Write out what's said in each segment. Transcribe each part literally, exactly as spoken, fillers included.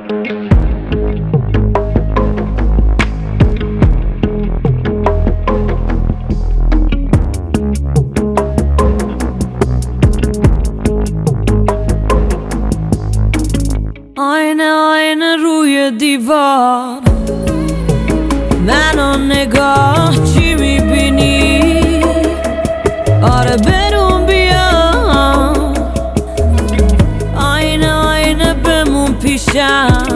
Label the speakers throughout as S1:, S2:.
S1: آینه آینه روی دیوار منو نگاه چی میبینی؟ آره برون بیا آینه آینه بمون پیشم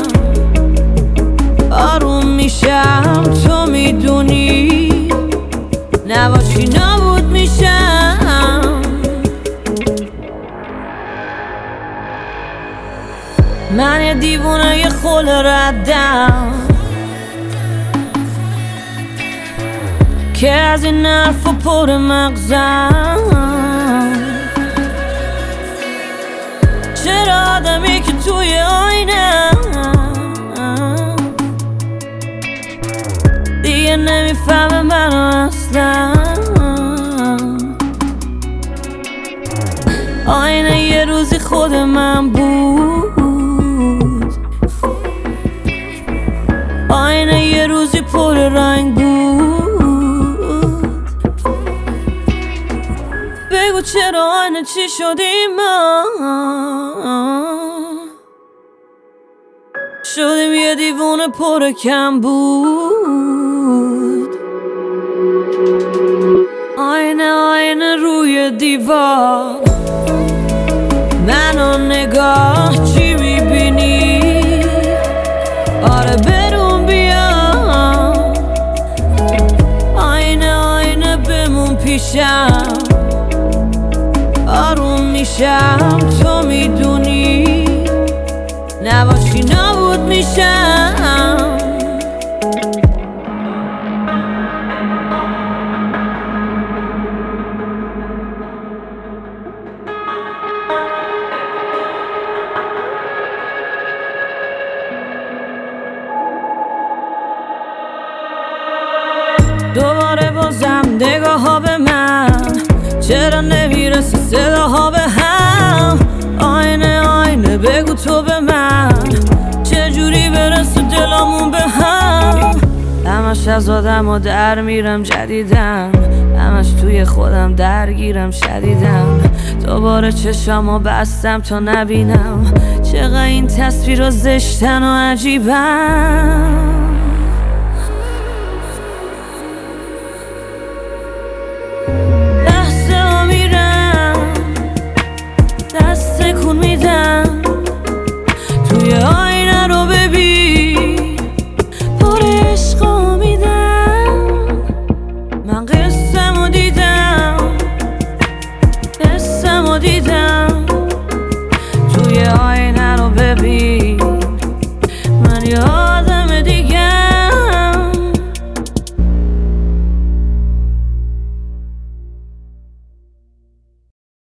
S1: آروم میشم تو میدونی نباشی نابود میشم من یه دیوونه یه خل ردم که از این حرف و پر مغزم چرا آدمی که توی آینه دیگه نمیفهمه منو اصلا آینه یه روزی خود من بود آینه یه روزی پر رنگ بود بگو چرا آینه چی شدیم ما شدیم یه دیوونه پر کم بود آینه آینه روی دیوار منو نگاه چی میبینی آره برون بیا آینه آینه بمون پیشم آروم میشم تو میدونی نباشی نابود میشم دوباره بازم نگاه ها به من چرا نمیرسه صداها به هم آینه آینه بگو تو به من چجوری برسه دلامون به هم همش از آدم و در میرم جدیدم همش توی خودم درگیرم شدیدم دوباره چشامو بستم تا نبینم چقدر این تصویر زشتن و عجیبم